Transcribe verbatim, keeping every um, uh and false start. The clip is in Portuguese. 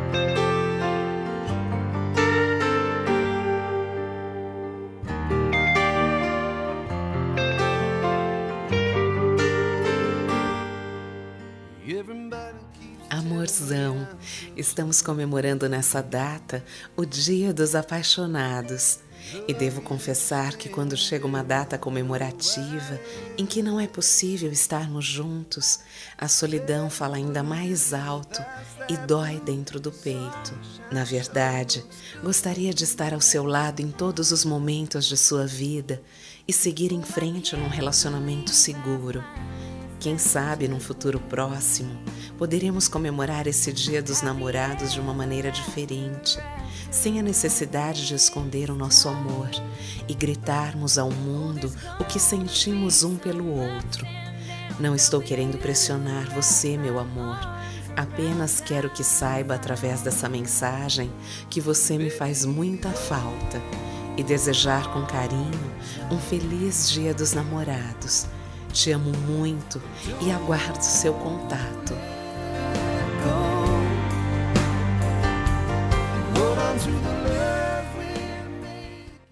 Amorzão, estamos comemorando nessa data o Dia dos Apaixonados. E devo confessar que quando chega uma data comemorativa em que não é possível estarmos juntos, a solidão fala ainda mais alto e dói dentro do peito. Na verdade, gostaria de estar ao seu lado em todos os momentos de sua vida e seguir em frente num relacionamento seguro. Quem sabe, num futuro próximo, poderemos comemorar esse Dia dos Namorados de uma maneira diferente, sem a necessidade de esconder o nosso amor e gritarmos ao mundo o que sentimos um pelo outro. Não estou querendo pressionar você, meu amor, apenas quero que saiba através dessa mensagem que você me faz muita falta e desejar com carinho um feliz Dia dos Namorados. Te amo muito e aguardo seu contato.